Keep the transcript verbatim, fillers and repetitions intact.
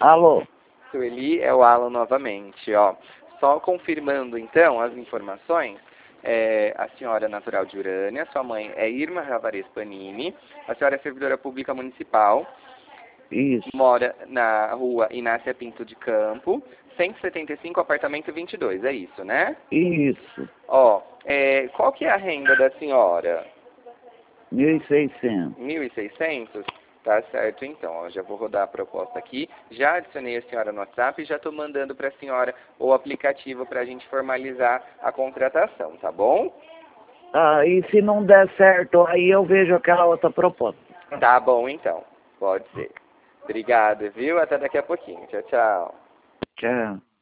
Alô? Sueli, é o Alan novamente, ó. Só confirmando, então, as informações. É, a senhora é natural de Urânia, sua mãe é Irma Ravares Panini, a senhora é servidora pública municipal, Isso. mora na rua Inácia Pinto de Campo, cento e setenta e cinco, apartamento vinte e dois, é isso, né? Isso. Ó, é, qual que é a renda da senhora? Mil e seiscentos. mil e seiscentos? Tá certo, então. Ó, já vou rodar a proposta aqui. Já adicionei a senhora no WhatsApp e já estou mandando para a senhora o aplicativo para a gente formalizar a contratação, tá bom? Ah, e se não der certo, aí eu vejo aquela outra proposta. Tá bom, então. Pode ser. Obrigado, viu? Até daqui a pouquinho. Tchau, tchau. Tchau.